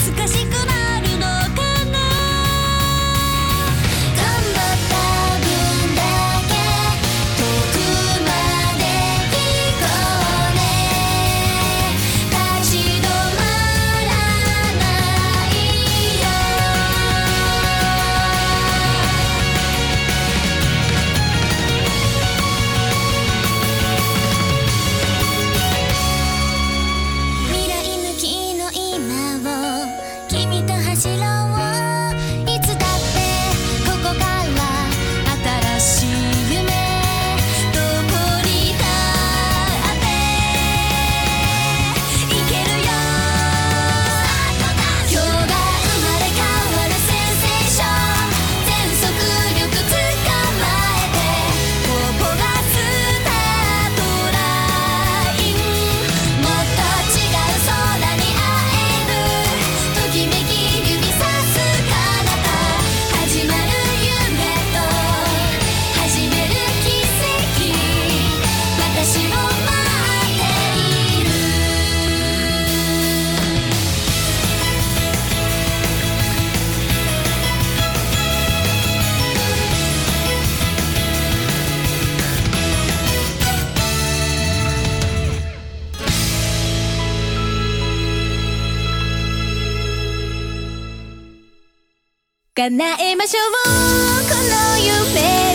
難しくなるのかな。頑張った分だけ遠くまで行こうね。立ち止まらないよ。未来向きの今を君と走ろう。いつだってここから新しい夢どこにだって行けるよ。今日が生まれ変わるセンセーション。全速力捕まえてここがスタートライン。もっと違う空に会える。ときめき指さす彼方。始まる夢と始める奇跡。私を待っている。叶えましょうこの夢。